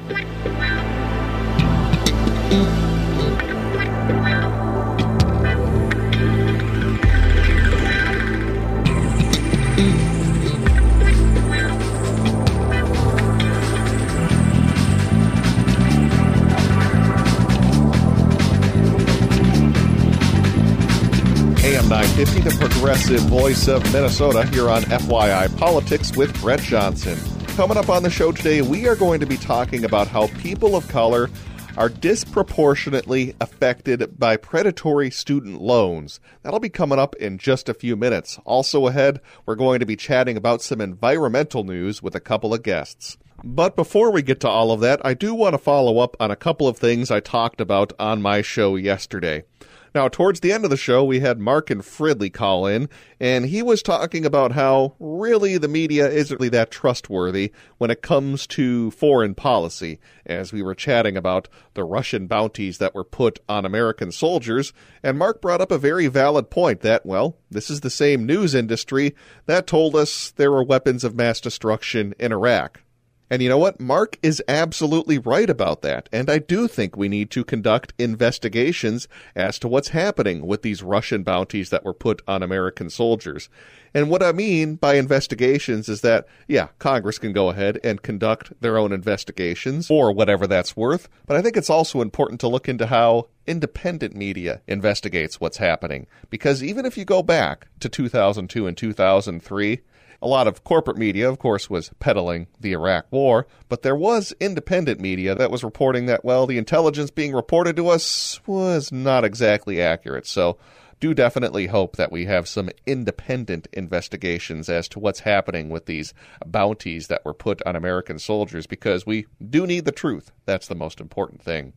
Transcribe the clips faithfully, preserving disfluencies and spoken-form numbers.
A M nine fifty, the progressive voice of Minnesota, here on F Y I Politics with Brett Johnson. Coming up on the show today, we are going to be talking about how people of color are disproportionately affected by predatory student loans. That'll be coming up in just a few minutes. Also ahead, we're going to be chatting about some environmental news with a couple of guests. But before we get to all of that, I do want to follow up on a couple of things I talked about on my show yesterday. Now, towards the end of the show, we had Mark and Fridley call in, and he was talking about how really the media isn't really that trustworthy when it comes to foreign policy, as we were chatting about the Russian bounties that were put on American soldiers, and Mark brought up a very valid point that, well, this is the same news industry that told us there were weapons of mass destruction in Iraq. And you know what? Mark is absolutely right about that. And I do think we need to conduct investigations as to what's happening with these Russian bounties that were put on American soldiers. And what I mean by investigations is that, yeah, Congress can go ahead and conduct their own investigations or whatever that's worth. But I think it's also important to look into how independent media investigates what's happening. Because even if you go back to two thousand two and two thousand three, a lot of corporate media, of course, was peddling the Iraq War, but there was independent media that was reporting that, well, the intelligence being reported to us was not exactly accurate. So do definitely hope that we have some independent investigations as to what's happening with these bounties that were put on American soldiers, because we do need the truth. That's the most important thing.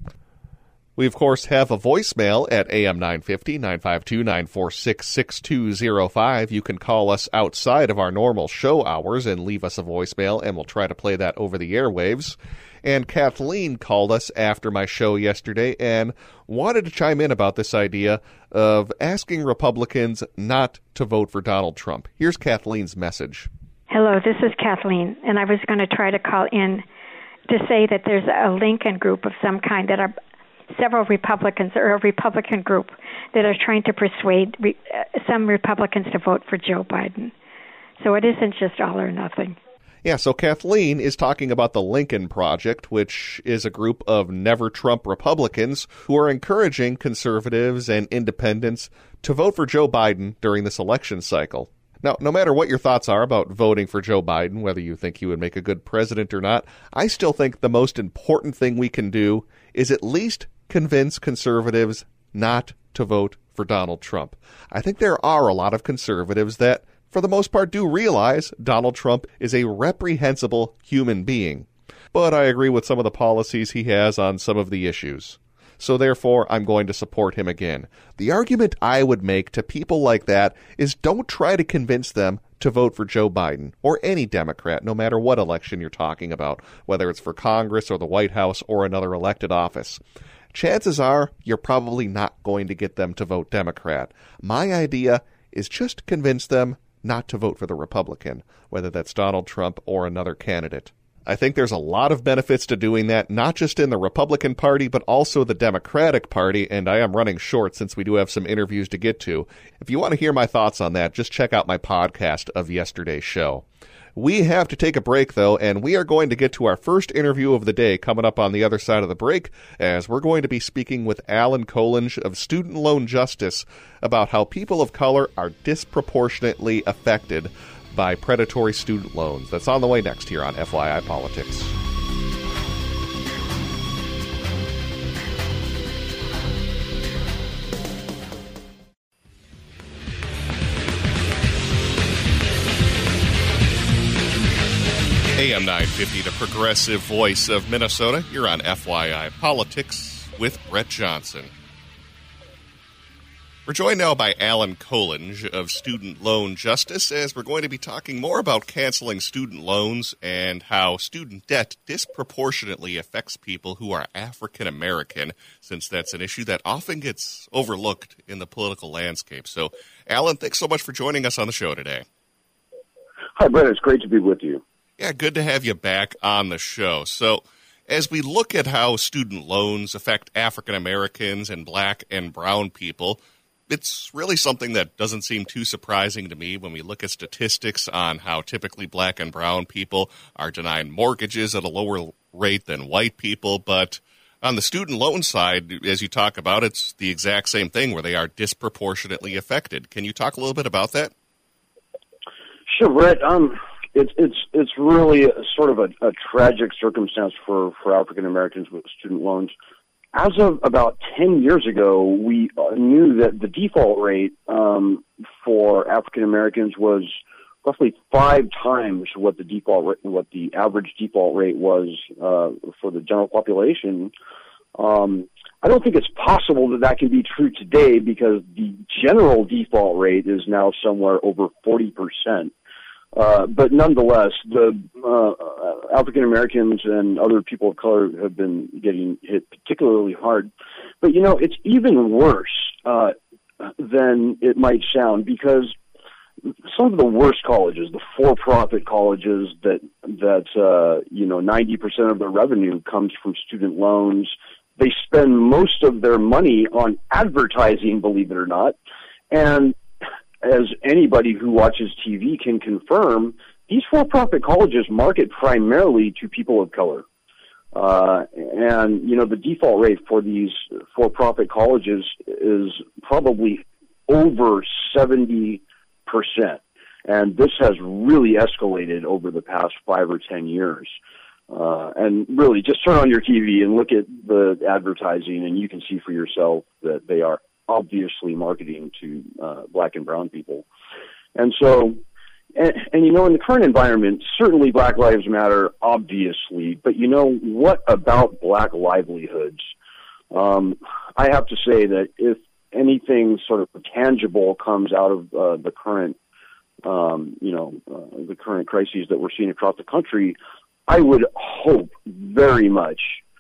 We, of course, have a voicemail at A M nine fifty, nine five two, nine four six, six two zero five. You can call us outside of our normal show hours and leave us a voicemail, and we'll try to play that over the airwaves. And Kathleen called us after my show yesterday and wanted to chime in about this idea of asking Republicans not to vote for Donald Trump. Here's Kathleen's message. Hello, this is Kathleen, and I was going to try to call in to say that there's a Lincoln group of some kind that are several Republicans, or a Republican group, that are trying to persuade re- uh, some Republicans to vote for Joe Biden. So it isn't just all or nothing. Yeah, so Kathleen is talking about the Lincoln Project, which is a group of Never Trump Republicans who are encouraging conservatives and independents to vote for Joe Biden during this election cycle. Now, no matter what your thoughts are about voting for Joe Biden, whether you think he would make a good president or not, I still think the most important thing we can do is at least convince conservatives not to vote for Donald Trump. I think there are a lot of conservatives that, for the most part, do realize Donald Trump is a reprehensible human being. But I agree with some of the policies he has on some of the issues. So therefore, I'm going to support him again. The argument I would make to people like that is don't try to convince them to vote for Joe Biden or any Democrat, no matter what election you're talking about, whether it's for Congress or the White House or another elected office. Chances are you're probably not going to get them to vote Democrat. My idea is just convince them not to vote for the Republican, whether that's Donald Trump or another candidate. I think there's a lot of benefits to doing that, not just in the Republican Party, but also the Democratic Party, and I am running short since we do have some interviews to get to. If you want to hear my thoughts on that, just check out my podcast of yesterday's show. We have to take a break, though, and we are going to get to our first interview of the day coming up on the other side of the break, as we're going to be speaking with Alan Collinge of Student Loan Justice about how people of color are disproportionately affected by predatory student loans. That's on the way next here on F Y I Politics. A M nine fifty, the progressive voice of Minnesota. You're on F Y I Politics with Brett Johnson. We're joined now by Alan Collinge of Student Loan Justice, as we're going to be talking more about canceling student loans and how student debt disproportionately affects people who are African American, since that's an issue that often gets overlooked in the political landscape. So, Alan, thanks so much for joining us on the show today. Hi, Brett. It's great to be with you. Yeah, good to have you back on the show. So, As we look at how student loans affect African Americans and black and brown people, it's really something that doesn't seem too surprising to me when we look at statistics on how typically black and brown people are denied mortgages at a lower rate than white people. But on the student loan side, as you talk about, it's the exact same thing where they are disproportionately affected. Can you talk a little bit about that? Sure, Brett. Um, it's it's it's really a, sort of a, a tragic circumstance for, for African Americans with student loans. As of about ten years ago, we knew that the default rate um, for African Americans was roughly five times what the default rate, what the average default rate was uh, for the general population. Um, I don't think it's possible that that can be true today because the general default rate is now somewhere over forty percent. Uh, but nonetheless, the uh, African Americans and other people of color have been getting hit particularly hard. But, you know, it's even worse uh, than it might sound because some of the worst colleges, the for-profit colleges that, that uh, you know, ninety percent of their revenue comes from student loans, they spend most of their money on advertising, believe it or not. And as anybody who watches T V can confirm, these for-profit colleges market primarily to people of color. Uh, and, you know, the default rate for these for-profit colleges is probably over seventy percent. And this has really escalated over the past five or ten years. Uh, and really, just turn on your T V and look at the advertising, and you can see for yourself that they are obviously marketing to uh, black and brown people. And so, and, and, you know, in the current environment, certainly Black Lives Matter, obviously, but, you know, what about black livelihoods? Um, I have to say that if anything sort of tangible comes out of uh, the current, um, you know, uh, the current crises that we're seeing across the country, I would hope very much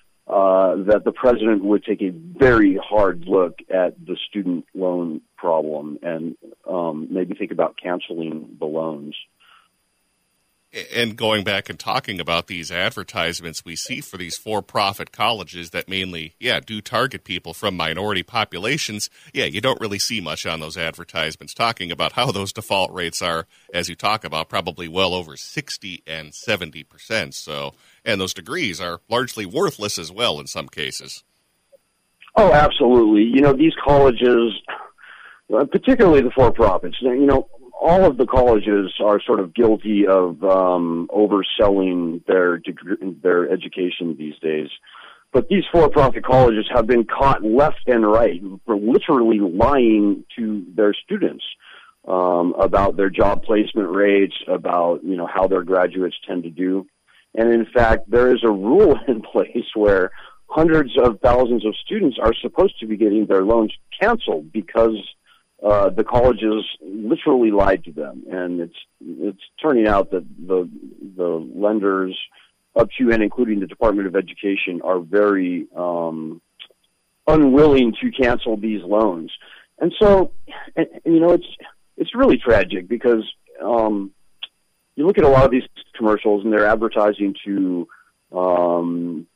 Uh, that the president would take a very hard look at the student loan problem and um, maybe think about canceling the loans. And going back and talking about these advertisements we see for these for-profit colleges that mainly, yeah, do target people from minority populations, yeah, you don't really see much on those advertisements talking about how those default rates are, as you talk about, probably well over sixty and seventy percent. So, and those degrees are largely worthless as well in some cases. Oh, absolutely. You know, these colleges, particularly the for-profits, you know, all of the colleges are sort of guilty of um, overselling their degree, their education these days. But these for-profit colleges have been caught left and right for literally lying to their students um, about their job placement rates, about, you know, how their graduates tend to do. And in fact, there is a rule in place where hundreds of thousands of students are supposed to be getting their loans canceled because Uh, the colleges literally lied to them, and it's it's turning out that the the lenders up to and including the Department of Education are very um, unwilling to cancel these loans, and so and, and, you know it's it's really tragic because um, you look at a lot of these commercials and they're advertising to um,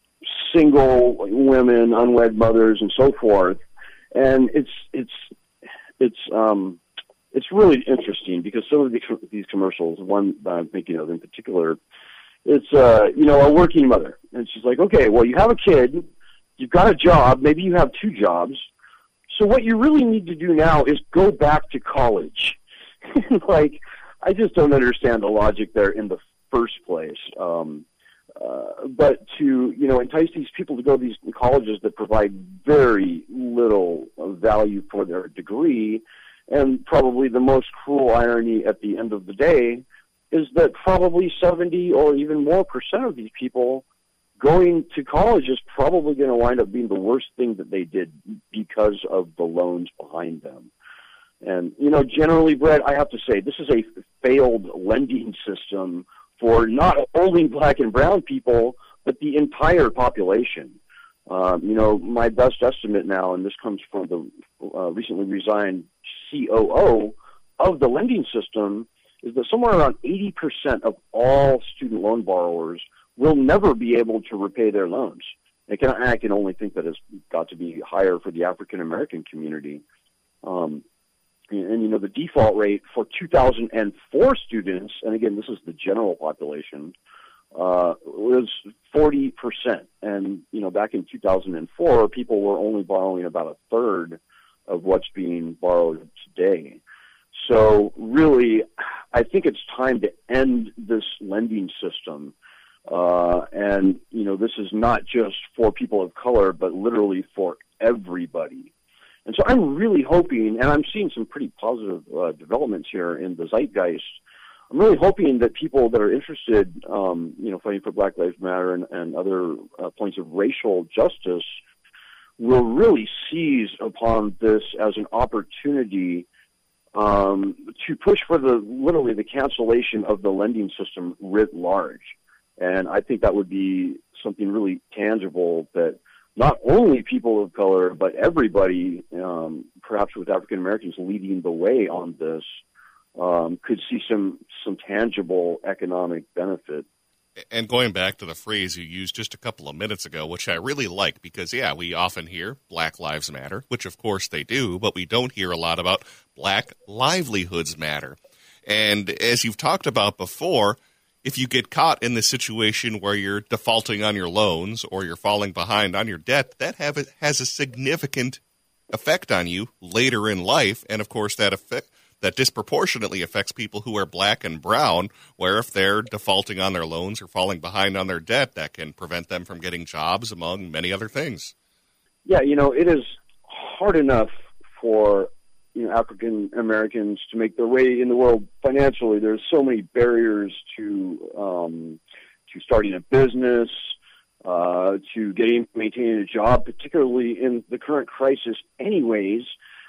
single women, unwed mothers, and so forth, and it's it's It's um, it's really interesting because some of these, these commercials, one that I'm thinking of in particular, it's uh, you know a working mother, and she's like, okay, well you have a kid, you've got a job, maybe you have two jobs, so what you really need to do now is go back to college. Like, I just don't understand the logic there in the first place. Um, uh, but to you know entice these people to go to these colleges that provide very little value for their degree, and probably the most cruel irony at the end of the day is that probably seventy or even more percent of these people going to college is probably going to wind up being the worst thing that they did because of the loans behind them. And, you know, generally, Brett, I have to say, this is a failed lending system for not only black and brown people, but the entire population. Um, you know, my best estimate now, and this comes from the uh, recently resigned C O O of the lending system, is that somewhere around eighty percent of all student loan borrowers will never be able to repay their loans. I can, I can only think that it's got to be higher for the African American community. Um, and, and, you know, the default rate for two thousand four students, and again, this is the general population, uh, was forty percent. And, you know, back in two thousand four, people were only borrowing about a third of what's being borrowed today. So really, I think it's time to end this lending system. Uh, and, you know, this is not just for people of color, but literally for everybody. And so I'm really hoping, and I'm seeing some pretty positive uh, developments here in the zeitgeist. I'm really hoping that people that are interested, um, you know, fighting for Black Lives Matter and, and other uh, points of racial justice will really seize upon this as an opportunity um, to push for the literally the cancellation of the lending system writ large. And I think that would be something really tangible that not only people of color, but everybody, um, perhaps with African Americans leading the way on this, um, could see some some tangible economic benefit. And going back to the phrase you used just a couple of minutes ago, which I really like, because, yeah, we often hear Black Lives Matter, which of course they do, but we don't hear a lot about Black Livelihoods Matter. And as you've talked about before, if you get caught in the situation where you're defaulting on your loans or you're falling behind on your debt, that have a, has a significant effect on you later in life. And, of course, that effect that disproportionately affects people who are Black and brown, where if they're defaulting on their loans or falling behind on their debt, that can prevent them from getting jobs, among many other things. Yeah, you know, it is hard enough for you know, African Americans to make their way in the world financially. There's so many barriers to um, to starting a business, uh, to getting maintaining a job, particularly in the current crisis anyways.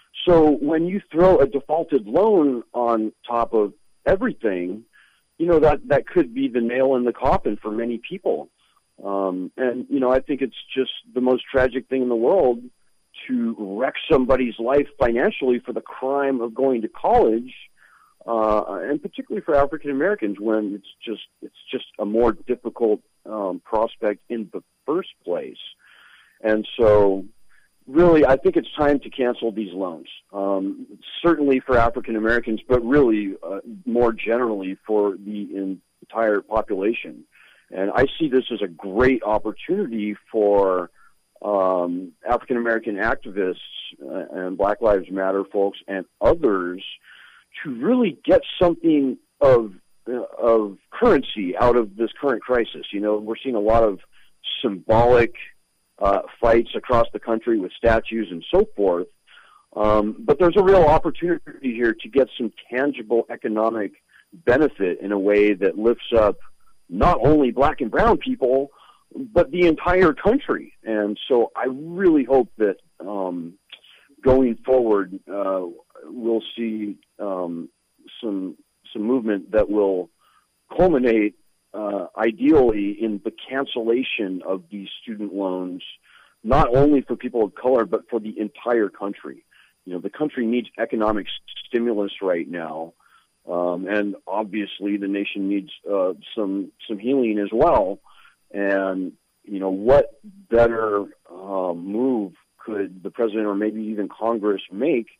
So when you throw a defaulted loan on top of everything, you know, that, that could be the nail in the coffin for many people. Um, and, you know, I think it's just the most tragic thing in the world to wreck somebody's life financially for the crime of going to college, uh, and particularly for African Americans when it's just it's just a more difficult um, prospect in the first place. And so, really, I think it's time to cancel these loans. Um, certainly for African Americans, but really uh, more generally for the entire population. And I see this as a great opportunity for Um, African American activists uh, and Black Lives Matter folks and others to really get something of uh, of currency out of this current crisis. You know, we're seeing a lot of symbolic uh, fights across the country with statues and so forth, um, but there's a real opportunity here to get some tangible economic benefit in a way that lifts up not only Black and brown people, but the entire country. And so I really hope that um, going forward, uh, we'll see um, some some movement that will culminate uh, ideally in the cancellation of these student loans, not only for people of color, but for the entire country. You know, the country needs economic stimulus right now. Um, and obviously the nation needs uh, some some healing as well. And, you know, what better uh, move could the president or maybe even Congress make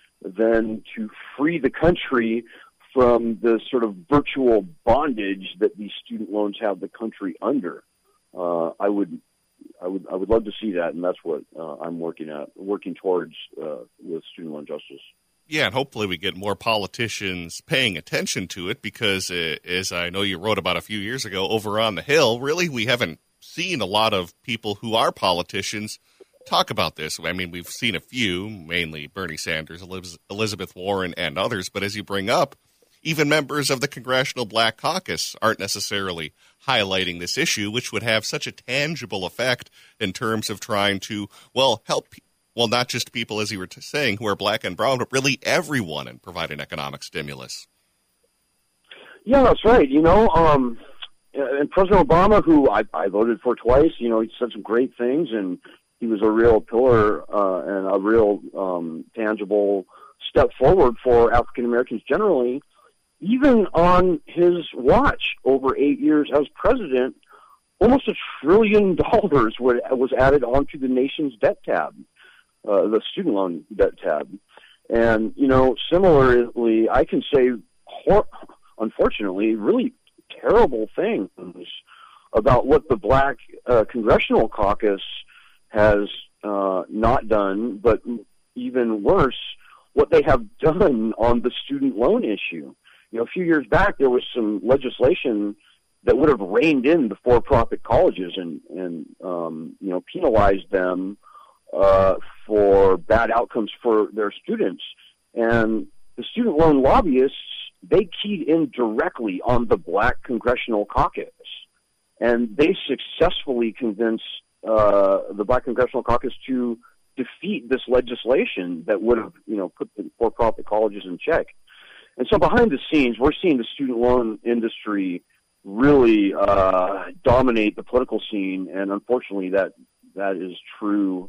than to free the country from the sort of virtual bondage that these student loans have the country under? Uh, I would, I would, I would love to see that, and that's what uh, I'm working at, working towards uh, with student loan justice. Yeah, and hopefully we get more politicians paying attention to it because, uh, as I know you wrote about a few years ago, over on the Hill, really we haven't seen a lot of people who are politicians talk about this. I mean, we've seen a few, mainly Bernie Sanders, Elizabeth Warren, and others, but as you bring up, even members of the Congressional Black Caucus aren't necessarily highlighting this issue, which would have such a tangible effect in terms of trying to, well, help people. Well, not just people, as you were t- saying, who are Black and brown, but really everyone, and provide an economic stimulus. Yeah, that's right. You know, um, and President Obama, who I, I voted for twice, you know, he said some great things, and he was a real pillar uh, and a real um, tangible step forward for African Americans generally. Even on his watch over eight years as president, almost a trillion dollars was added onto the nation's debt tab, uh, the student loan debt tab. And, you know, similarly, I can say, hor- unfortunately, really terrible things about what the Black uh, Congressional Caucus has uh, not done, but even worse, what they have done on the student loan issue. You know, a few years back, there was some legislation that would have reined in the for-profit colleges and, and um, you know, penalized them uh, for bad outcomes for their students. And the student loan lobbyists, they keyed in directly on the Black Congressional Caucus. And they successfully convinced uh, the Black Congressional Caucus to defeat this legislation that would have, you know, put the for-profit colleges in check. And so behind the scenes, we're seeing the student loan industry really uh, dominate the political scene, and unfortunately, that that is true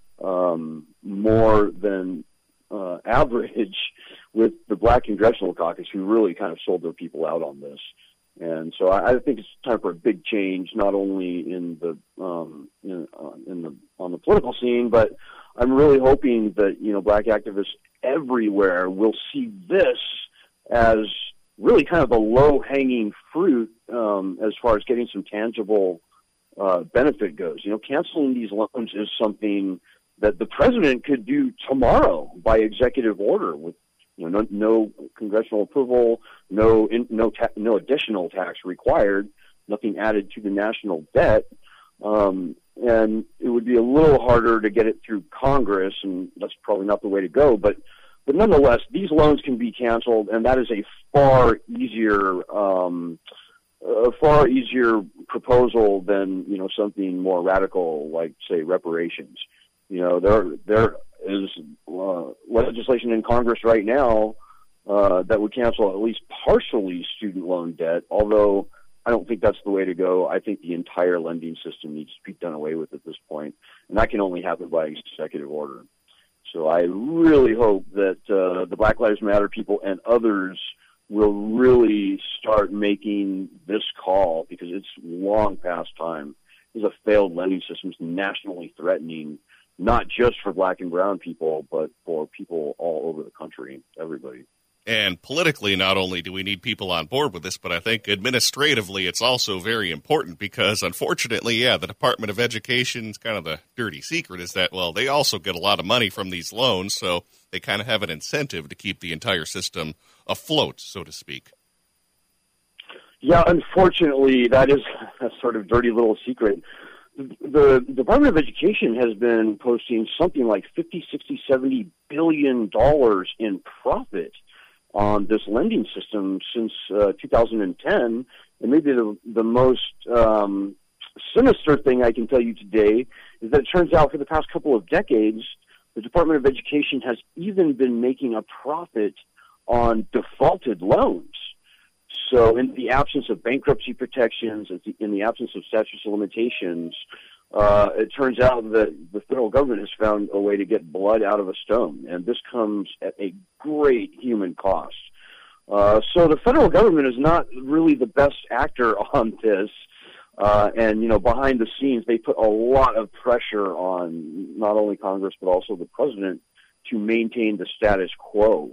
um, more than uh, average with the Black Congressional Caucus, who really kind of sold their people out on this. And so I, I think it's time for a big change, not only in the um, in, uh, in the on the political scene, but I'm really hoping that, you know, Black activists everywhere will see this as really kind of a low-hanging fruit um, as far as getting some tangible uh, benefit goes. You know, canceling these loans is something that the president could do tomorrow by executive order with, you know, no, no congressional approval, no in, no ta- no additional tax required, nothing added to the national debt, um, and it would be a little harder to get it through Congress, and that's probably not the way to go. But but nonetheless, these loans can be canceled, and that is a far easier um, a far easier proposal than, you know, something more radical like, say, reparations. You know, there there is uh, legislation in Congress right now uh, that would cancel at least partially student loan debt, although I don't think that's the way to go. I think the entire lending system needs to be done away with at this point, and that can only happen by executive order. So I really hope that uh, the Black Lives Matter people and others will really start making this call, because it's long past time. There's a failed lending system is nationally threatening, not just for Black and brown people, but for people all over the country, everybody. And politically, not only do we need people on board with this, but I think administratively it's also very important, because unfortunately, yeah, the Department of Education's kind of the dirty secret is that, well, they also get a lot of money from these loans, so they kind of have an incentive to keep the entire system afloat, so to speak. Yeah, unfortunately, that is a sort of dirty little secret. The Department of Education has been posting something like fifty, sixty, seventy billion dollars in profit on this lending system since uh, two thousand ten. And maybe the, the most um, sinister thing I can tell you today is that it turns out for the past couple of decades, the Department of Education has even been making a profit on defaulted loans. So in the absence of bankruptcy protections, in the absence of statutes of limitations, uh, it turns out that the federal government has found a way to get blood out of a stone, and this comes at a great human cost. Uh, so the federal government is not really the best actor on this, uh, and, you know, behind the scenes, they put a lot of pressure on not only Congress but also the president to maintain the status quo.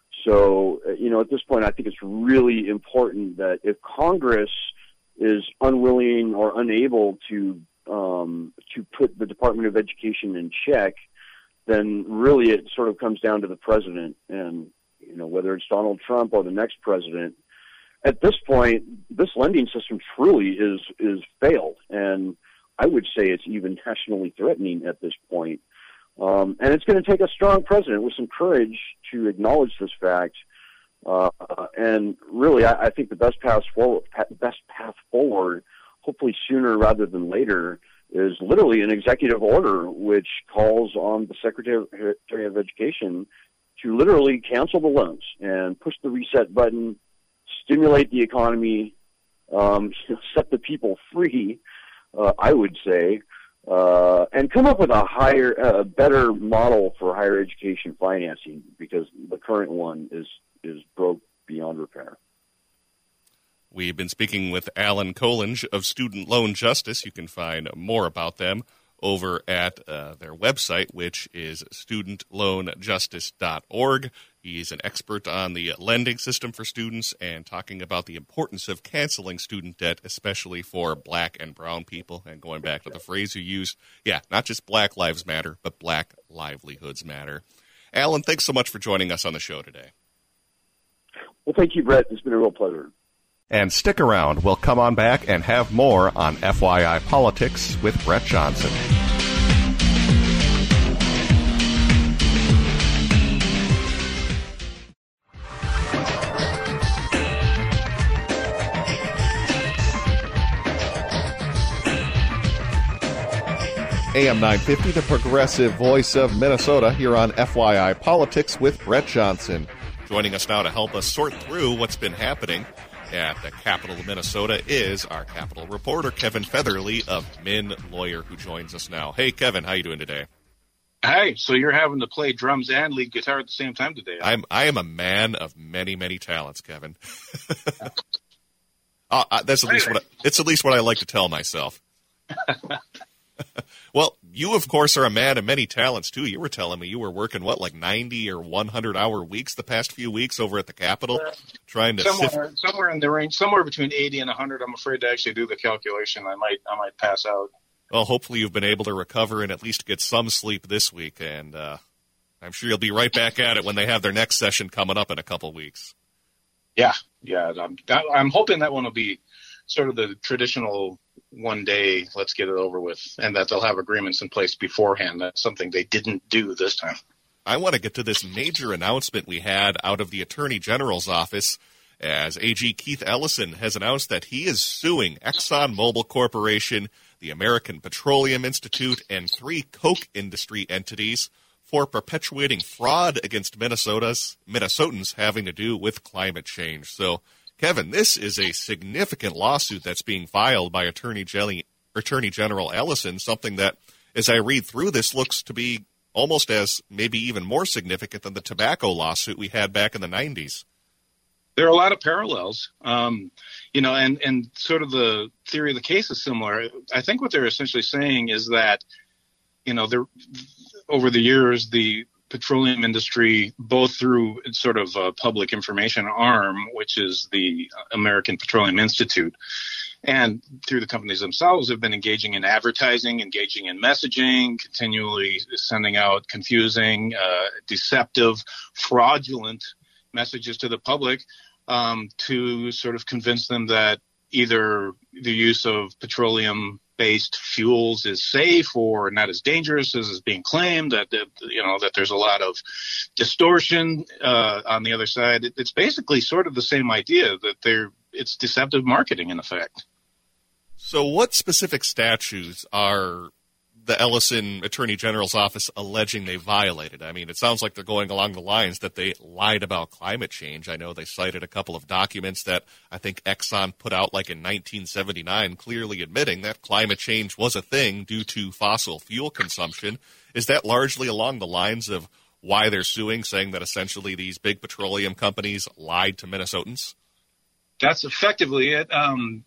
So, you know, at this point, I think it's really important that if Congress is unwilling or unable to um, to put the Department of Education in check, then really it sort of comes down to the president. And, you know, whether it's Donald Trump or the next president, at this point, this lending system truly is is failed. And I would say it's even nationally threatening at this point. Um, and it's going to take a strong president with some courage to acknowledge this fact. Uh, and really, I, I think the best path forward, best path forward, hopefully sooner rather than later, is literally an executive order which calls on the Secretary of Education to literally cancel the loans and push the reset button, stimulate the economy, um, set the people free, uh, I would say. Uh, and come up with a higher, uh, better model for higher education financing, because the current one is, is broke beyond repair. We've been speaking with Alan Collinge of Student Loan Justice. You can find more about them over at uh, their website, which is student loan justice dot org. He's an expert on the lending system for students and talking about the importance of canceling student debt, especially for black and brown people. And going back to the phrase you used, yeah, not just Black Lives Matter, but Black Livelihoods Matter. Alan, thanks so much for joining us on the show today. Well, thank you, Brett. It's been a real pleasure. And stick around. We'll come on back and have more on F Y I Politics with Brett Johnson. A M nine fifty, the progressive voice of Minnesota, here on F Y I Politics with Brett Johnson. Joining us now to help us sort through what's been happening at the capital of Minnesota is our Capitol reporter, Kevin Featherly of Min Lawyer, who joins us now. Hey, Kevin, how you doing today? Hey, so you're having to play drums and lead guitar at the same time today? Huh? I'm I am a man of many, many talents, Kevin. uh, that's at least what I, it's at least what I like to tell myself. Well, you, of course, are a man of many talents, too. You were telling me you were working, what, like ninety or one hundred hour weeks the past few weeks over at the Capitol, uh, trying to somewhere, sift. Somewhere in the range, somewhere between eighty and one hundred. I'm afraid to actually do the calculation. I might I might pass out. Well, hopefully you've been able to recover and at least get some sleep this week, and uh, I'm sure you'll be right back at it when they have their next session coming up in a couple weeks. Yeah, yeah. I'm, I'm hoping that one will be sort of the traditional one day, let's get it over with, and that they'll have agreements in place beforehand. That's something they didn't do this time. I want to get to this major announcement we had out of the Attorney General's office, as A G Keith Ellison has announced that he is suing ExxonMobil Corporation, the American Petroleum Institute, and three Koch industry entities for perpetuating fraud against Minnesota's Minnesotans having to do with climate change. So, Kevin, this is a significant lawsuit that's being filed by Attorney, Gen- Attorney General Ellison, something that, as I read through this, looks to be almost as maybe even more significant than the tobacco lawsuit we had back in the nineties. There are a lot of parallels, um, you know, and, and sort of the theory of the case is similar. I think what they're essentially saying is that, you know, there, over the years, the petroleum industry, both through sort of a public information arm, which is the American Petroleum Institute, and through the companies themselves, have been engaging in advertising, engaging in messaging, continually sending out confusing, uh, deceptive, fraudulent messages to the public um, to sort of convince them that either the use of petroleum-based fuels is safe or not as dangerous as is being claimed, that, that you know that there's a lot of distortion uh, on the other side. It, it's basically sort of the same idea that they're it's deceptive marketing in effect. So what specific statutes are the Ellison Attorney General's office alleging they violated? I mean, it sounds like they're going along the lines that they lied about climate change. I know they cited a couple of documents that I think Exxon put out like in nineteen seventy-nine, clearly admitting that climate change was a thing due to fossil fuel consumption. Is that largely along the lines of why they're suing, saying that essentially these big petroleum companies lied to Minnesotans? That's effectively it. Um,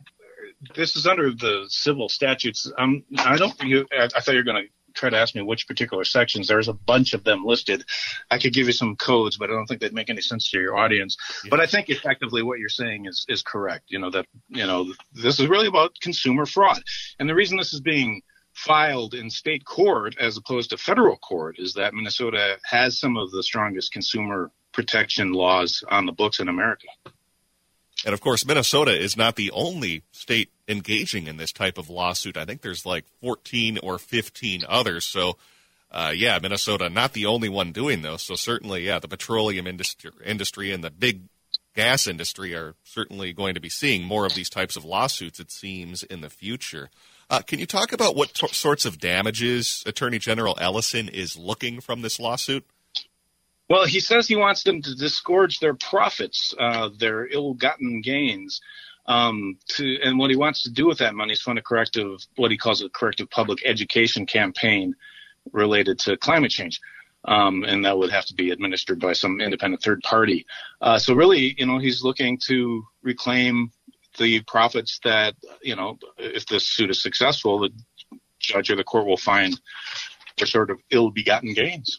This is under the civil statutes. Um, I don't. You, I, I thought you were going to try to ask me which particular sections. There's a bunch of them listed. I could give you some codes, but I don't think they'd make any sense to your audience. Yeah. But I think effectively what you're saying is is correct. You know that you know this is really about consumer fraud, and the reason this is being filed in state court as opposed to federal court is that Minnesota has some of the strongest consumer protection laws on the books in America. And, of course, Minnesota is not the only state engaging in this type of lawsuit. I think there's like fourteen or fifteen others. So, uh, yeah, Minnesota not the only one doing those. So certainly, yeah, the petroleum industry, industry and the big gas industry are certainly going to be seeing more of these types of lawsuits, it seems, in the future. Uh, can you talk about what t- sorts of damages Attorney General Ellison is looking from this lawsuit? Well, he says he wants them to disgorge their profits, uh, their ill-gotten gains, um, to, and what he wants to do with that money is fund a corrective, what he calls a corrective public education campaign related to climate change. Um, and that would have to be administered by some independent third party. Uh, so really, you know, he's looking to reclaim the profits that, you know, if this suit is successful, the judge or the court will find are sort of ill-begotten gains.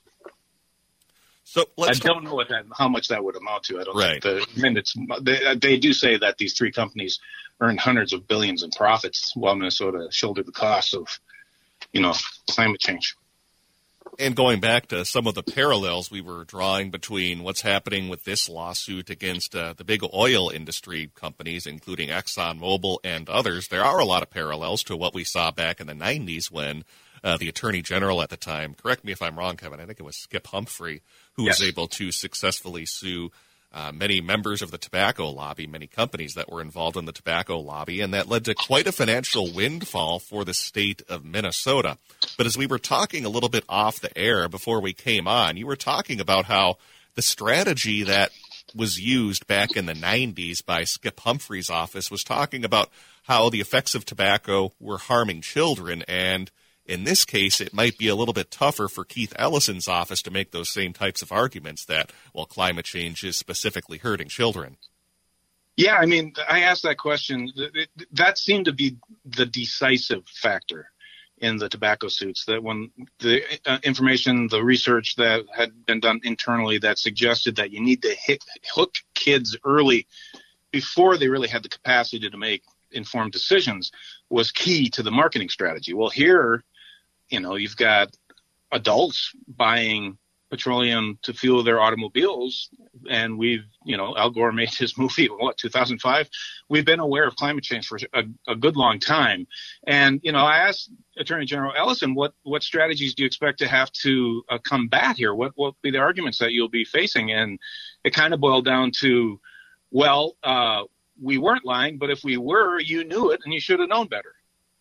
So let's I don't know what that, how much that would amount to. I don't right. think the minutes. They, they do say that these three companies earned hundreds of billions in profits while Minnesota shouldered the cost of, you know, climate change. And going back to some of the parallels we were drawing between what's happening with this lawsuit against uh, the big oil industry companies, including ExxonMobil and others, there are a lot of parallels to what we saw back in the nineties when uh, the Attorney General at the time, correct me if I'm wrong, Kevin, I think it was Skip Humphrey, who yes. was able to successfully sue Uh, many members of the tobacco lobby, many companies that were involved in the tobacco lobby, and that led to quite a financial windfall for the state of Minnesota. But as we were talking a little bit off the air before we came on, you were talking about how the strategy that was used back in the nineties by Skip Humphrey's office was talking about how the effects of tobacco were harming children, and in this case, it might be a little bit tougher for Keith Ellison's office to make those same types of arguments that, well, climate change is specifically hurting children. Yeah, I mean, I asked that question. That seemed to be the decisive factor in the tobacco suits, that when the uh, information, the research that had been done internally that suggested that you need to hit, hook kids early before they really had the capacity to make informed decisions was key to the marketing strategy. Well, here, you know, you've got adults buying petroleum to fuel their automobiles, and we've, you know, Al Gore made his movie, what, two thousand five? We've been aware of climate change for a, a good long time. And, you know, I asked Attorney General Ellison, what, what strategies do you expect to have to uh, combat here? What will be the arguments that you'll be facing? And it kind of boiled down to, well, uh, we weren't lying, but if we were, you knew it, and you should have known better.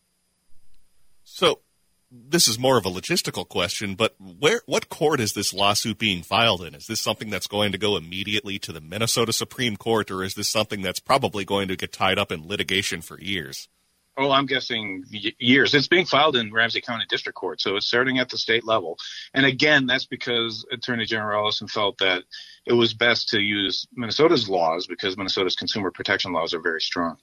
So this is more of a logistical question, but where, what court is this lawsuit being filed in? Is this something that's going to go immediately to the Minnesota Supreme Court, or is this something that's probably going to get tied up in litigation for years? Oh, I'm guessing years. It's being filed in Ramsey County District Court, so it's starting at the state level. And again, that's because Attorney General Ellison felt that it was best to use Minnesota's laws because Minnesota's consumer protection laws are very strong.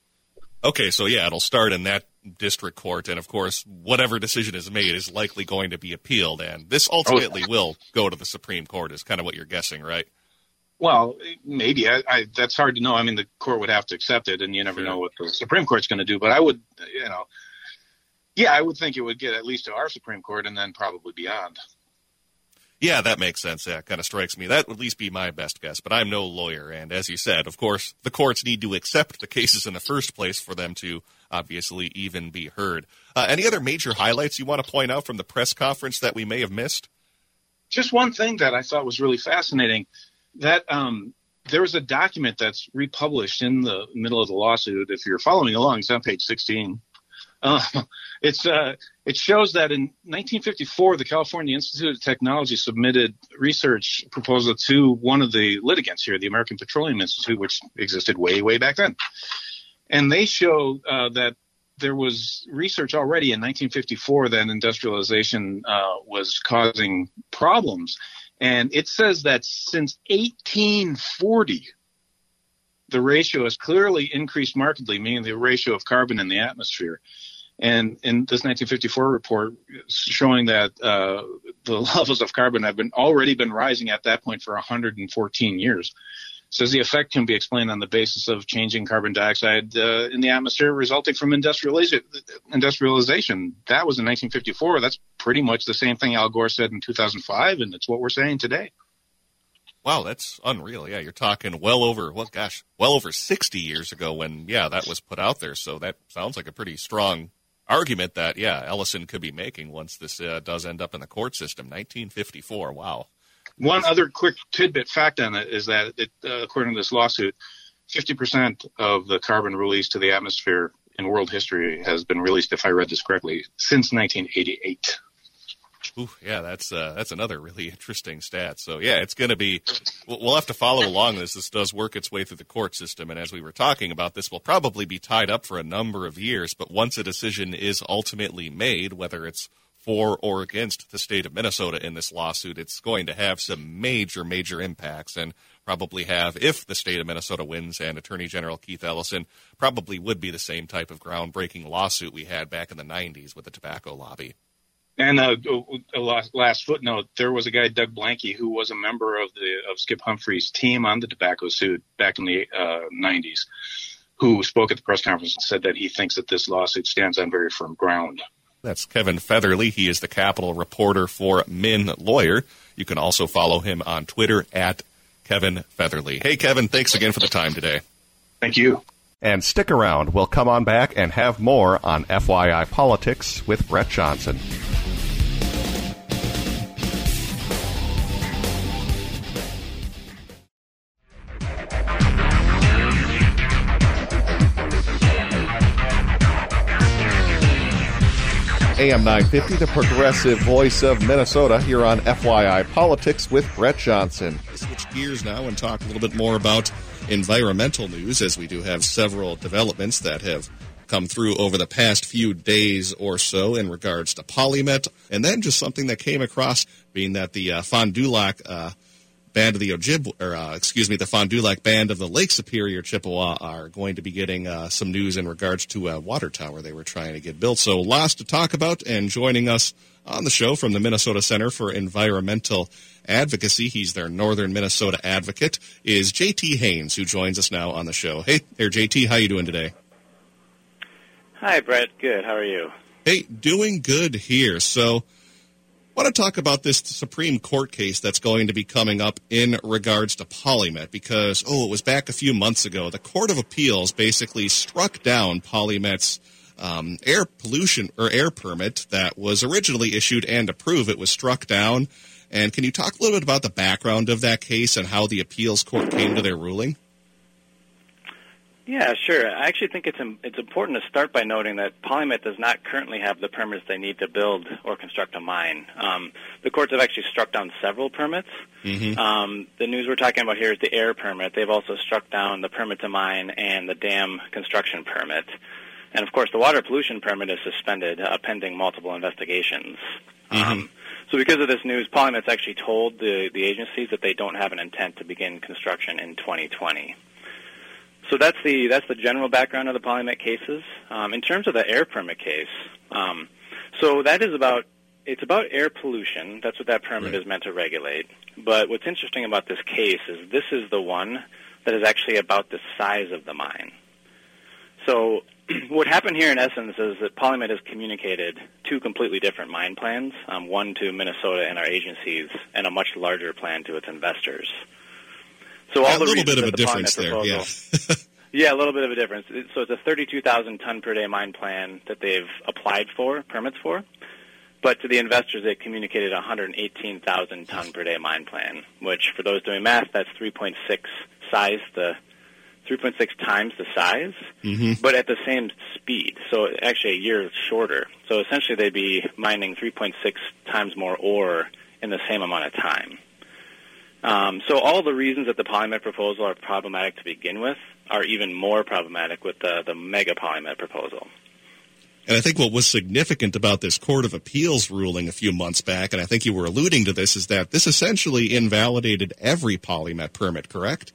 Okay, so yeah, it'll start in that district court, and of course, whatever decision is made is likely going to be appealed, and this ultimately oh, yeah. will go to the Supreme Court, is kind of what you're guessing, right? Well, maybe. I, I, that's hard to know. I mean, the court would have to accept it, and you never sure. know what the Supreme Court's going to do. But I would, you know, yeah, I would think it would get at least to our Supreme Court and then probably beyond. Yeah, that makes sense. Yeah, kind of strikes me. That would at least be my best guess, but I'm no lawyer. And as you said, of course, the courts need to accept the cases in the first place for them to obviously even be heard. Uh, any other major highlights you want to point out from the press conference that we may have missed? Just one thing that I thought was really fascinating, that um, there was a document that's republished in the middle of the lawsuit. If you're following along, it's on page sixteen. Uh, it's uh, it shows that in nineteen fifty-four, the California Institute of Technology submitted research proposal to one of the litigants here, the American Petroleum Institute, which existed way, way back then. And they show uh, that there was research already in nineteen fifty-four that industrialization uh, was causing problems. And it says that since eighteen forty, the ratio has clearly increased markedly, meaning the ratio of carbon in the atmosphere. And in this nineteen fifty-four report, showing that uh, the levels of carbon have been already been rising at that point for one hundred fourteen years. Says the effect can be explained on the basis of changing carbon dioxide uh, in the atmosphere resulting from industrialization. Industrialization. That was in nineteen fifty-four. That's pretty much the same thing Al Gore said in two thousand five, and it's what we're saying today. Wow, that's unreal. Yeah, you're talking well over, well, gosh, well over sixty years ago when, yeah, that was put out there. So that sounds like a pretty strong argument that, yeah, Ellison could be making once this uh, does end up in the court system. nineteen fifty-four, wow. One other quick tidbit fact on it is that, it, uh, according to this lawsuit, fifty percent of the carbon released to the atmosphere in world history has been released, if I read this correctly, since nineteen eighty-eight. Ooh, yeah, that's uh, that's another really interesting stat. So, yeah, it's going to be – we'll have to follow along this. This does work its way through the court system, and as we were talking about, this will probably be tied up for a number of years. But once a decision is ultimately made, whether it's for or against the state of Minnesota in this lawsuit. It's going to have some major, major impacts, and probably have, if the state of Minnesota wins and Attorney General Keith Ellison, probably would be the same type of groundbreaking lawsuit we had back in the nineties with the tobacco lobby. And uh, a last footnote, there was a guy, Doug Blanke, who was a member of the of Skip Humphrey's team on the tobacco suit back in the uh, nineties, who spoke at the press conference and said that he thinks that this lawsuit stands on very firm ground. That's Kevin Featherly. He is the Capitol reporter for Min Lawyer. You can also follow him on Twitter at Kevin Featherly. Hey, Kevin, thanks again for the time today. Thank you. And stick around. We'll come on back and have more on F Y I Politics with Brett Johnson. A M nine fifty, the progressive voice of Minnesota, here on F Y I Politics with Brett Johnson. Let's switch gears now and talk a little bit more about environmental news, as we do have several developments that have come through over the past few days or so in regards to Polymet, and then just something that came across, being that the uh, Fond du Lac uh, band of the Ojibwe, or uh, excuse me, the Fond du Lac band of the Lake Superior Chippewa are going to be getting uh, some news in regards to a water tower they were trying to get built. So lots to talk about, and joining us on the show from the Minnesota Center for Environmental Advocacy, he's their Northern Minnesota advocate, is J T Haynes, who joins us now on the show. Hey there, J T, how you doing today? Hi, Brett. Good. How are you? Hey, doing good here. So I want to talk about this Supreme Court case that's going to be coming up in regards to Polymet, because, oh, it was back a few months ago. The Court of Appeals basically struck down Polymet's um, air pollution or air permit that was originally issued and approved. It was struck down. And can you talk a little bit about the background of that case and how the appeals court came to their ruling? Yeah, sure. I actually think it's it's important to start by noting that Polymet does not currently have the permits they need to build or construct a mine. Um, the courts have actually struck down several permits. Mm-hmm. Um, the news we're talking about here is the air permit. They've also struck down the permit to mine and the dam construction permit. And, of course, the water pollution permit is suspended uh, pending multiple investigations. Mm-hmm. Um, so because of this news, Polymet's actually told the, the agencies that they don't have an intent to begin construction in twenty twenty. So that's the that's the general background of the Polymet cases. Um, in terms of the air permit case, um, so that is about it's about air pollution. That's what that permit right. is meant to regulate. But what's interesting about this case is this is the one that is actually about the size of the mine. So what happened here in essence is that Polymet has communicated two completely different mine plans, um, one to Minnesota and our agencies, and a much larger plan to its investors. So all a the little bit of a the difference there, proposal, yeah. yeah, a little bit of a difference. So it's a thirty-two thousand ton per day mine plan that they've applied for, permits for. But to the investors, they communicated a one hundred eighteen thousand ton per day mine plan, which for those doing math, that's three point six size, the three point six times the size, mm-hmm. but at the same speed. So actually a year shorter. So essentially they'd be mining three point six times more ore in the same amount of time. Um, so all the reasons that the Polymet proposal are problematic to begin with are even more problematic with the, the mega Polymet proposal. And I think what was significant about this Court of Appeals ruling a few months back, and I think you were alluding to this, is that this essentially invalidated every Polymet permit, correct?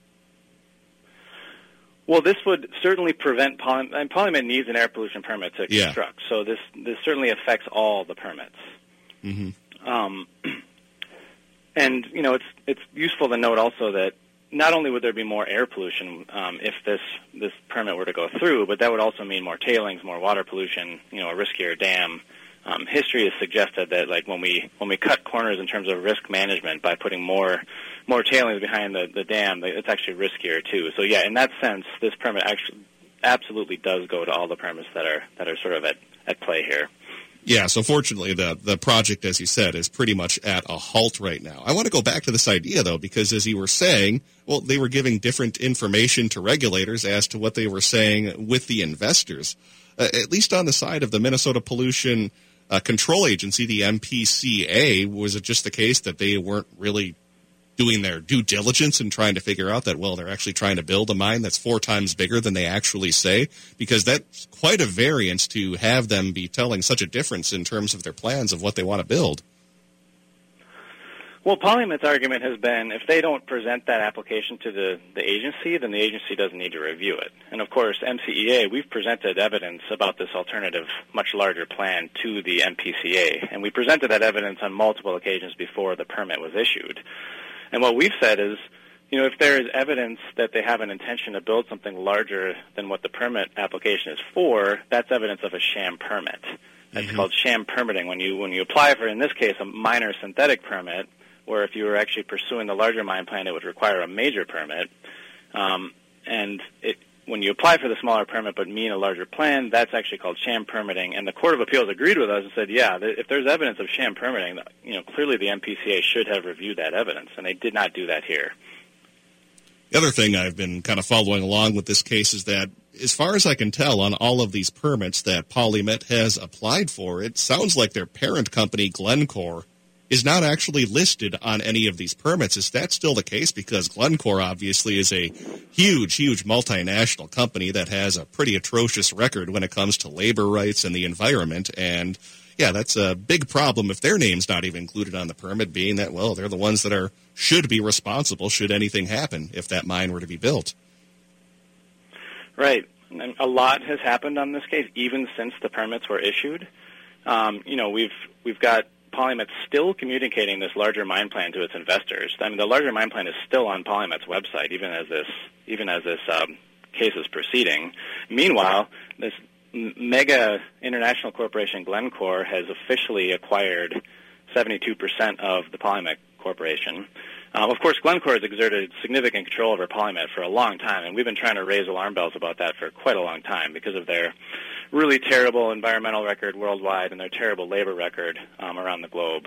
Well, this would certainly prevent Polymet. And Polymet needs an air pollution permit to yeah. construct, so this this certainly affects all the permits. Mm-hmm. Um, and you know, it's it's useful to note also that not only would there be more air pollution um, if this this permit were to go through, but that would also mean more tailings, more water pollution, you know, a riskier dam. Um, history has suggested that, like, when we when we cut corners in terms of risk management by putting more more tailings behind the, the dam, it's actually riskier too. So yeah, in that sense, this permit actually absolutely does go to all the permits that are that are sort of at, at play here. Yeah, so fortunately the the project, as you said, is pretty much at a halt right now. I want to go back to this idea, though, because as you were saying, well, they were giving different information to regulators as to what they were saying with the investors. Uh, at least on the side of the Minnesota Pollution uh, Control Agency, the M P C A, was it just the case that they weren't really doing their due diligence and trying to figure out that, well, they're actually trying to build a mine that's four times bigger than they actually say? Because that's quite a variance to have them be telling such a difference in terms of their plans of what they want to build. Well, PolyMet's argument has been if they don't present that application to the, the agency, then the agency doesn't need to review it. And, of course, M C E A, we've presented evidence about this alternative, much larger plan to the M P C A. And we presented that evidence on multiple occasions before the permit was issued. And what we've said is, you know, if there is evidence that they have an intention to build something larger than what the permit application is for, that's evidence of a sham permit. That's mm-hmm. called sham permitting. When you when you apply for, in this case, a minor synthetic permit, where if you were actually pursuing the larger mine plan, it would require a major permit. Um, and it, when you apply for the smaller permit but mean a larger plan, that's actually called sham permitting. And the Court of Appeals agreed with us and said, yeah, th- if there's evidence of sham permitting, you know, clearly the M P C A should have reviewed that evidence, and they did not do that here. The other thing I've been kind of following along with this case is that, as far as I can tell, on all of these permits that PolyMet has applied for, it sounds like their parent company, Glencore, is not actually listed on any of these permits. Is that still the case? Because Glencore obviously is a huge, huge multinational company that has a pretty atrocious record when it comes to labor rights and the environment. And, yeah, that's a big problem if their name's not even included on the permit, being that, well, they're the ones that are should be responsible should anything happen if that mine were to be built. Right. And a lot has happened on this case, even since the permits were issued. Um, you know, we've we've got PolyMet's still communicating this larger mine plan to its investors. I mean, the larger mine plan is still on PolyMet's website, even as this even as this um, case is proceeding. Meanwhile, this mega international corporation, Glencore, has officially acquired seventy-two percent of the PolyMet Corporation. Um, of course, Glencore has exerted significant control over PolyMet for a long time, and we've been trying to raise alarm bells about that for quite a long time because of their really terrible environmental record worldwide and their terrible labor record um, around the globe.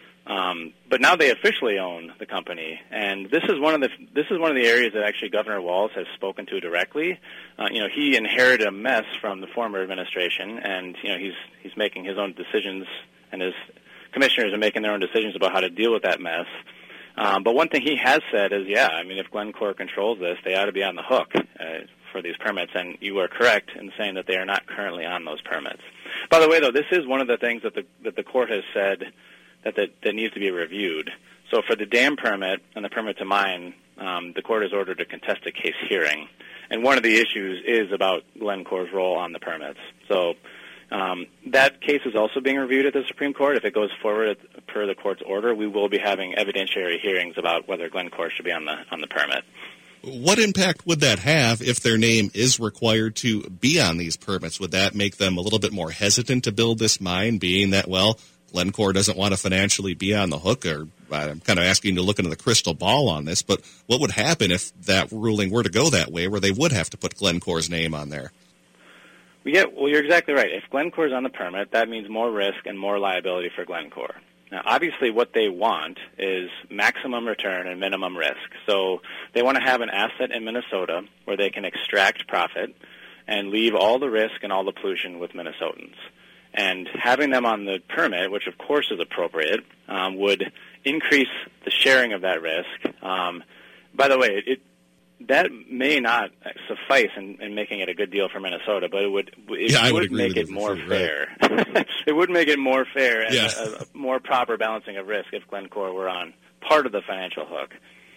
Um, but now they officially own the company, and this is one of the this is one of the areas that actually Governor Walz has spoken to directly. Uh, you know, he inherited a mess from the former administration, and you know he's he's making his own decisions, and his commissioners are making their own decisions about how to deal with that mess. Um, but one thing he has said is, yeah, I mean, if Glencore controls this, they ought to be on the hook uh, for these permits, and you are correct in saying that they are not currently on those permits. By the way, though, this is one of the things that the that the court has said that that, that needs to be reviewed. So for the dam permit and the permit to mine, um, the court has ordered a contested case hearing, and one of the issues is about Glencore's role on the permits. So um, that case is also being reviewed at the Supreme Court. If it goes forward per the court's order, we will be having evidentiary hearings about whether Glencore should be on the on the permit. What impact would that have if their name is required to be on these permits? Would that make them a little bit more hesitant to build this mine, being that, well, Glencore doesn't want to financially be on the hook? Or I'm kind of asking you to look into the crystal ball on this, but what would happen if that ruling were to go that way, where they would have to put Glencore's name on there? Yeah, well, you're exactly right. If Glencore's on the permit, that means more risk and more liability for Glencore. Now, obviously, what they want is maximum return and minimum risk. So they want to have an asset in Minnesota where they can extract profit and leave all the risk and all the pollution with Minnesotans. And having them on the permit, which of course is appropriate, um, would increase the sharing of that risk. Um, by the way, it, that may not suffice in, in making it a good deal for Minnesota, but it would it yeah, would make it more sure, fair. Right. It would make it more fair and yeah. a, a more proper balancing of risk if Glencore were on part of the financial hook.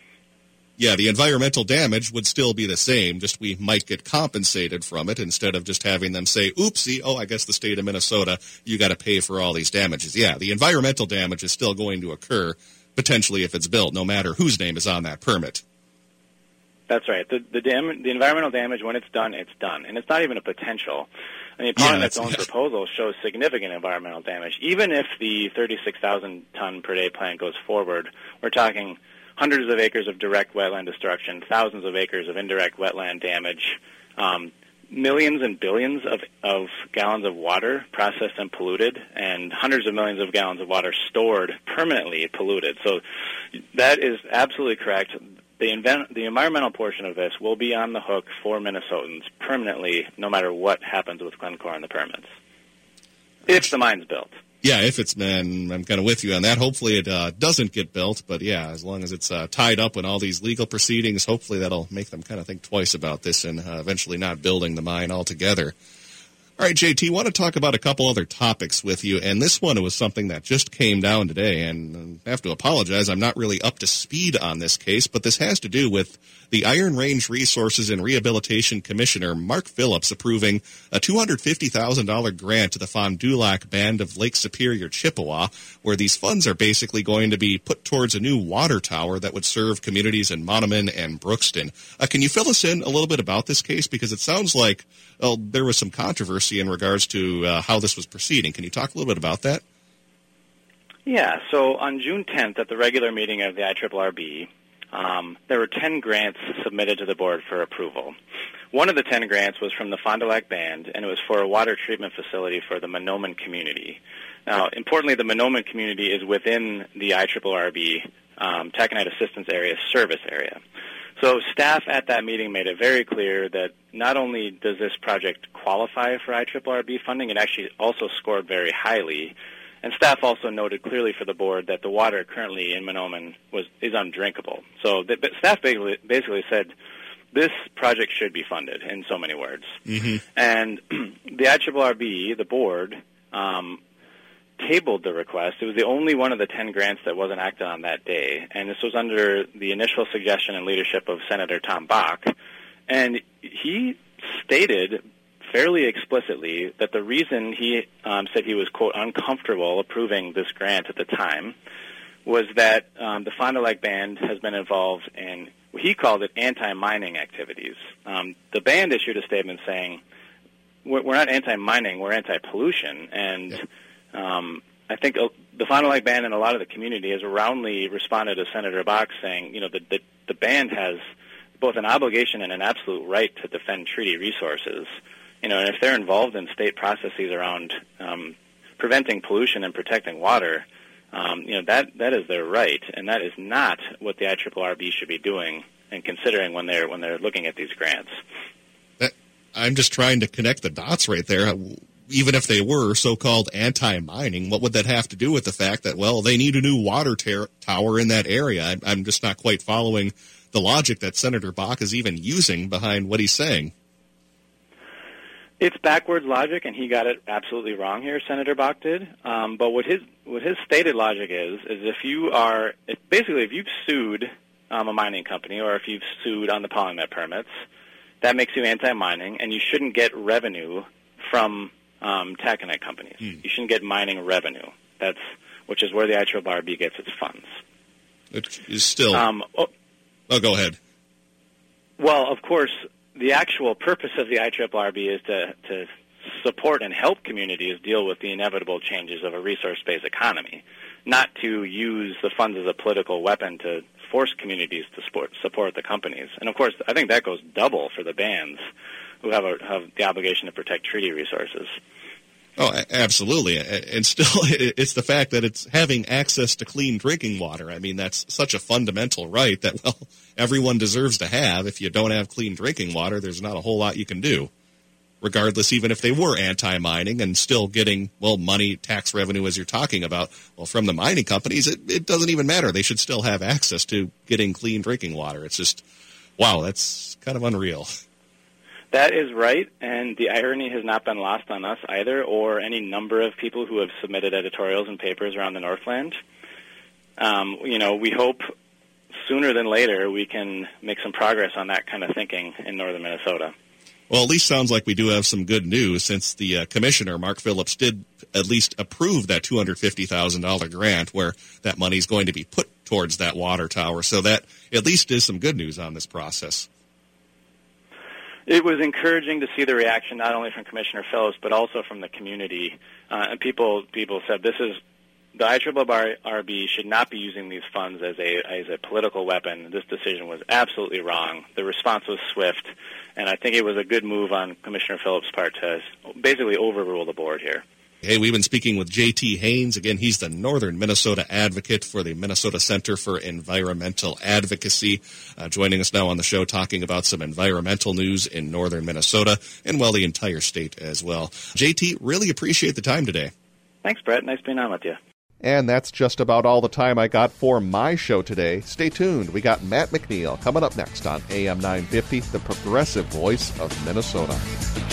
Yeah, the environmental damage would still be the same, just we might get compensated from it instead of just having them say, oopsie, oh, I guess the state of Minnesota, you got to pay for all these damages. Yeah, the environmental damage is still going to occur, potentially if it's built, no matter whose name is on that permit. That's right. The the, dam- the environmental damage, when it's done, it's done. And it's not even a potential. I mean, PolyMet's yeah, own yeah. proposal shows significant environmental damage. Even if the thirty-six thousand ton per day plant goes forward, we're talking hundreds of acres of direct wetland destruction, thousands of acres of indirect wetland damage, um, millions and billions of, of gallons of water processed and polluted, and hundreds of millions of gallons of water stored permanently polluted. So that is absolutely correct. The, invent, the environmental portion of this will be on the hook for Minnesotans permanently, no matter what happens with Glencore and the permits, if the mine's built. Yeah, if it's, man, I'm kind of with you on that. Hopefully it uh, doesn't get built, but yeah, as long as it's uh, tied up in all these legal proceedings, hopefully that'll make them kind of think twice about this and uh, eventually not building the mine altogether. All right, J T, I want to talk about a couple other topics with you, and this one was something that just came down today, and I have to apologize, I'm not really up to speed on this case, but this has to do with the Iron Range Resources and Rehabilitation Commissioner Mark Phillips approving a two hundred fifty thousand dollars grant to the Fond du Lac Band of Lake Superior, Chippewa, where these funds are basically going to be put towards a new water tower that would serve communities in Monoman and Brookston. Uh, can you fill us in a little bit about this case? Because it sounds like well, there was some controversy in regards to uh, how this was proceeding. Can you talk a little bit about that? Yeah, so on June tenth at the regular meeting of the I R R B, Um, there were ten grants submitted to the board for approval. One of the ten grants was from the Fond du Lac Band, and it was for a water treatment facility for the Monoman community. Now, importantly, the Monoman community is within the I R R B um, Taconite Assistance Area service area. So staff at that meeting made it very clear that not only does this project qualify for I R R B funding, it actually also scored very highly. And staff also noted clearly for the board that the water currently in Monoman was is undrinkable. So the, staff basically, basically said this project should be funded in so many words. Mm-hmm. And the I R R B, the board, um, tabled the request. It was the only one of the ten grants that wasn't acted on that day. And this was under the initial suggestion and leadership of Senator Tom Bach. And he stated fairly explicitly that the reason he um, said he was, quote, uncomfortable approving this grant at the time was that um, the Fond du Lac Band has been involved in, he called it anti-mining activities. Um, the band issued a statement saying, we're, we're not anti-mining, we're anti-pollution. And um, I think the Fond du Lac Band and a lot of the community has roundly responded to Senator Bach saying, you know, the, the, the band has both an obligation and an absolute right to defend treaty resources. You know, and if they're involved in state processes around um, preventing pollution and protecting water, um, you know, that that is their right, and that is not what the I R R B should be doing and considering when they're when they're looking at these grants. That, I'm just trying to connect the dots right there. Even if they were so-called anti-mining, what would that have to do with the fact that, well, they need a new water ter- tower in that area? I'm, I'm just not quite following the logic that Senator Bach is even using behind what he's saying. It's backwards logic, and he got it absolutely wrong here, Senator Bach did. Um, but what his what his stated logic is, is if you are, if basically if you've sued um, a mining company or if you've sued on the PolyMet permits, that makes you anti-mining, and you shouldn't get revenue from um, taconite companies. Hmm. You shouldn't get mining revenue. That's which is where the I R R B gets its funds. It is still... Um, oh, oh, go ahead. Well, of course... The actual purpose of the I R R B is to, to support and help communities deal with the inevitable changes of a resource-based economy, not to use the funds as a political weapon to force communities to support, support the companies. And, of course, I think that goes double for the bands who have, a, have the obligation to protect treaty resources. Oh, absolutely. And still, it's the fact that it's having access to clean drinking water. I mean, that's such a fundamental right that, well, everyone deserves to have. If you don't have clean drinking water, there's not a whole lot you can do, regardless, even if they were anti-mining and still getting, well, money, tax revenue, as you're talking about, well, from the mining companies, it, it doesn't even matter. They should still have access to getting clean drinking water. It's just, wow, that's kind of unreal. That is right, and the irony has not been lost on us either, or any number of people who have submitted editorials and papers around the Northland. Um, you know, we hope sooner than later we can make some progress on that kind of thinking in northern Minnesota. Well, at least sounds like we do have some good news, since the uh, commissioner, Mark Phillips, did at least approve that two hundred fifty thousand dollars grant where that money is going to be put towards that water tower. So that at least is some good news on this process. It was encouraging to see the reaction not only from Commissioner Phillips but also from the community. Uh, and people people said this is the I R R B should not be using these funds as a as a political weapon. This decision was absolutely wrong. The response was swift, and I think it was a good move on Commissioner Phillips' part to basically overrule the board here. Hey, we've been speaking with J T Haynes. Again, he's the Northern Minnesota advocate for the Minnesota Center for Environmental Advocacy, uh, joining us now on the show talking about some environmental news in Northern Minnesota and, well, the entire state as well. J T, really appreciate the time today. Thanks, Brett. Nice being on with you. And that's just about all the time I got for my show today. Stay tuned. We got Matt McNeil coming up next on A M nine fifty, the progressive voice of Minnesota.